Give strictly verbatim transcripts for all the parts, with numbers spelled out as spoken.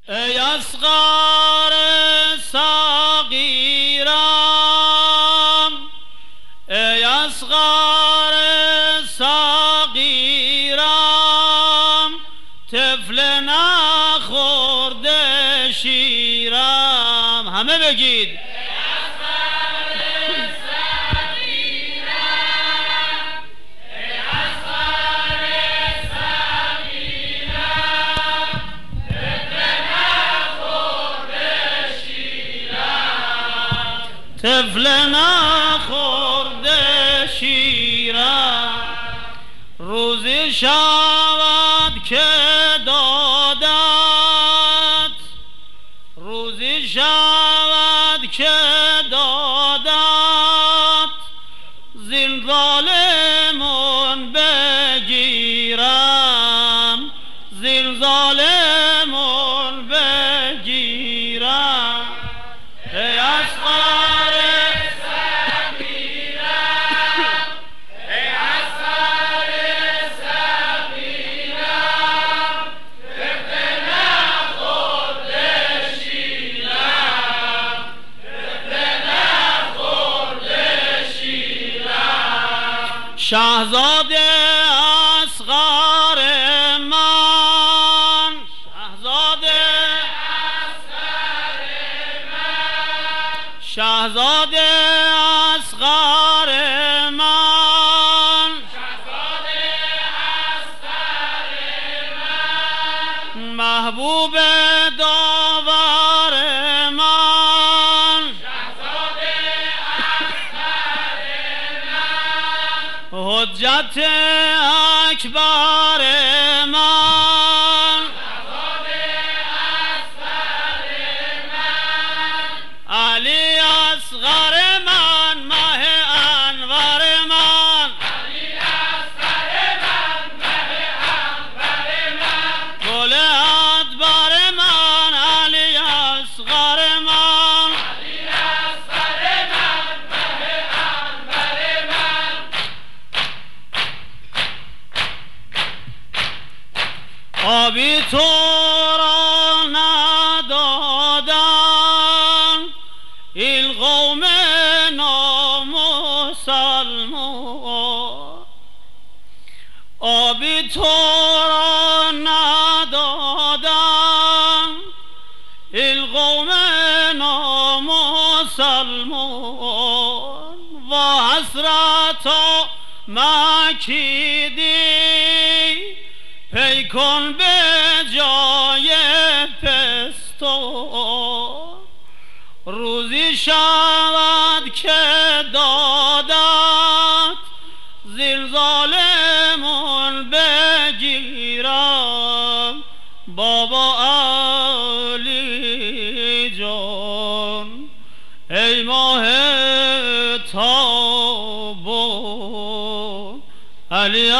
ای اصغر صغیرم، ای اصغر صغیرم، طفل نخورده شیرم. همه بگید طفل نخورده شیرم. روزی شود که دادت، روزی شود که دادت، زین ظالمون بگیرم، زین ظالمون بگیرم. ای اصغر شهزاده اصغر من، شهزاده اصغر من، شهزاده اصغر من، شهزاده اصغر من، محبوب داور من، شهزاده اصغر من، حجت اکبر من، شهزاده اصغر من، علی اصغر من، مه انور من، علی اصغر من، مه انور من، گل ادبر من، علی اصغر من، علی اصغر من، مه انور من. آبی تو را ندادن این قوم نامسلمان، آبی تو را ندادن این قوم نامسلمان. و حسرت و مکیدی پی کن به جای پستان. روزی شود که دادت زین ظالمون بگیرم. بابا علی جان ای ماه تابان، علی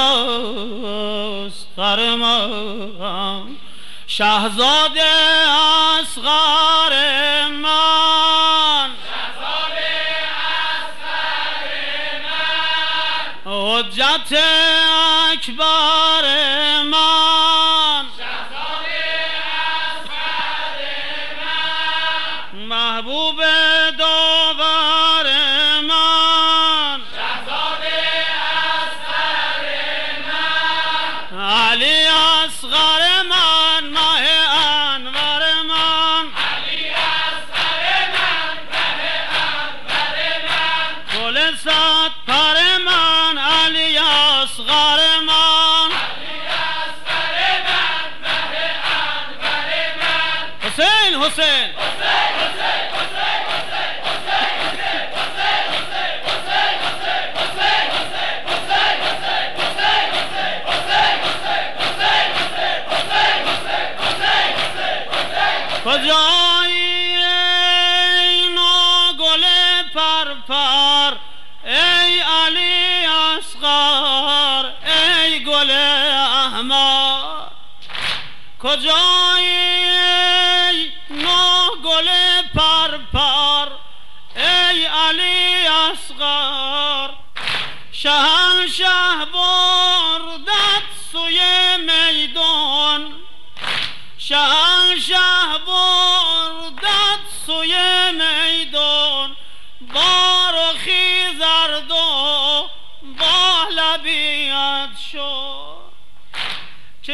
اصغر من، شهزاده اصغر من، شهزاده اصغر من، حجت اکبر من، شهزاده اصغر من، محبوب داور من، شهزاده اصغر من، علی اصغر من، مه انور من، علی اصغر من، مه انور من، گل صد پر من، علی اصغر من، علی اصغر من، مه انور من. حسین حسین کجایی ای ناگل پرپر، ای علی اصغر، ای گل احمر. کجایی ای ناگل پرپر، ای علی اصغر. شهنشه بردت سوی میدان، شهنشه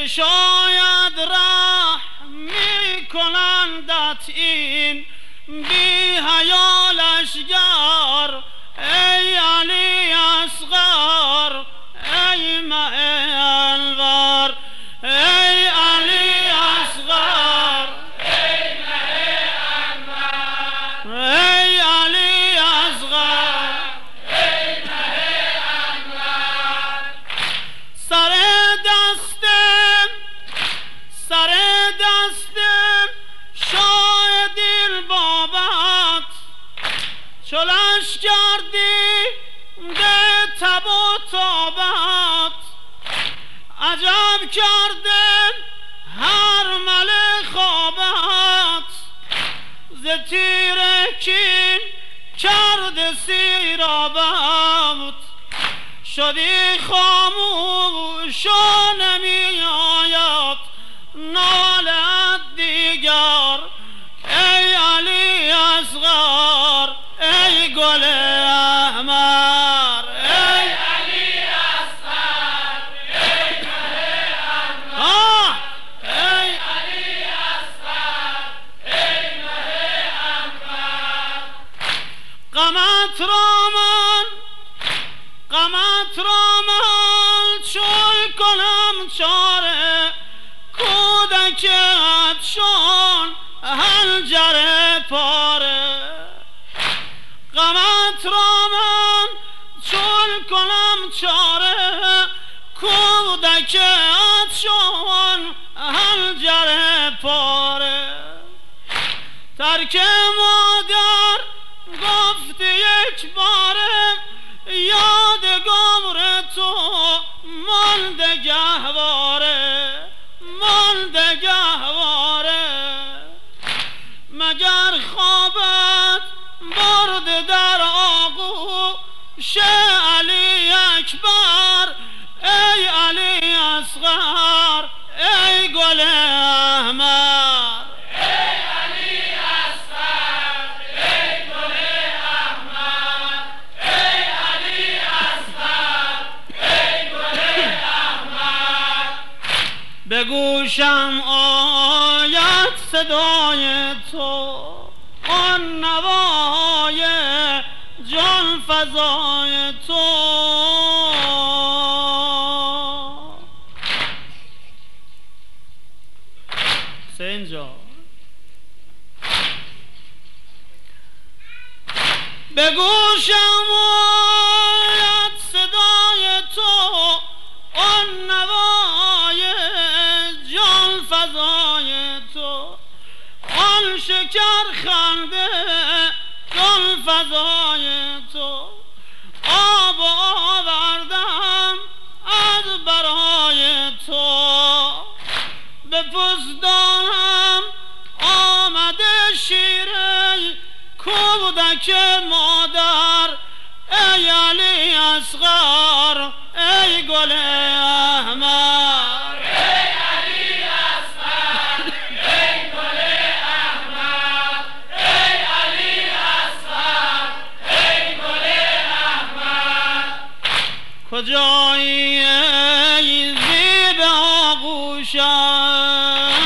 که شاید رحم می کنندت این بی حیا لشگر. ای علی اصغر ای مه انور، ای علی اصغر ای مه انور، ای علی اصغر ای مه انور. سر دستم سر دستم شاه دل بابت، چو لشکر دیده تب و تابت. عجب کردم هر مل خوابت، ز تیر کین کرده سیرابت. شدی خاموش و نمی آید نالت دیگر. ای علی اصغر ای گل احمر، ای علی اصغر ای مه انور، ای علی اصغر ای مه انور. غمت را من غمت را من چون کنم چاره، کودکت شون هنجر پاره. غمت را من چون کنم چاره، کودکت شون هنجر پاره. ترک مادر گفت یک باره، یاد گمر تو مانده گهواره، مانده گهواره. مگر خوابت برد در آغوش علی اکبر. ای علی اصغر ای گل احمر، ای علی اصغر ای گل احمر، ای علی اصغر ای گل احمر. به گوشم آید صدای تو، آن نوای جان فزای تو. سه اینجا به گوشم آید صدای تو، آن نوای جان فزای تو. آن شکر خنده جان فزای تو. آب آوردم از برای تو، به پستانم آمده شیره کودک مادر. ای علی اصغر ای گل احمر، ای علی اصغر ای گل احمر، ای علی اصغر ای گل احمر. کجایی ای زیب آغوشم،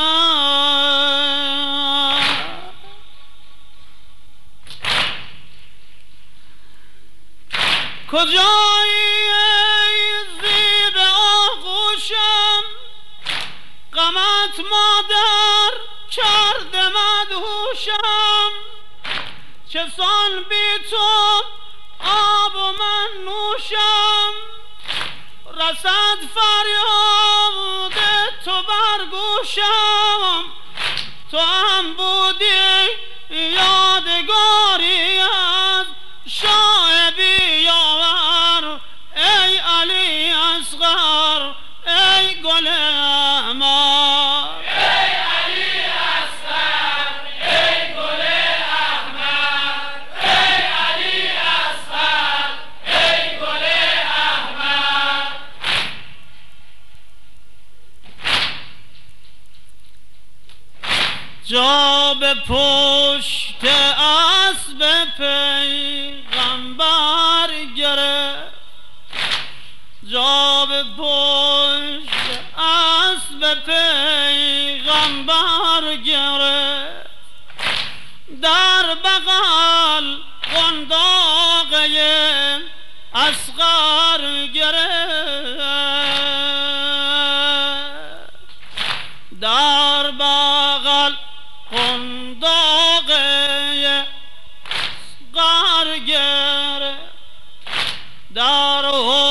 کجایی ای زیب آغوشم. غمت مادر کرده مدهوشم، چه سان بی تو آب و من نوشم. رسد فریاد تو بر گوشم، تو هم بودی یادگاری از شاه بیاور. ای علی اصغر ای گل احمر، ای علی اصغر ای گل احمر، ای علی اصغر ای گل احمر. جا به پشت اسب پیغمبر گرفت، جا به پشت اسب پیغمبر گرفت، در بغل قنداقه اصغر گرفت، در بغل قنداقه اصغر گرفت، در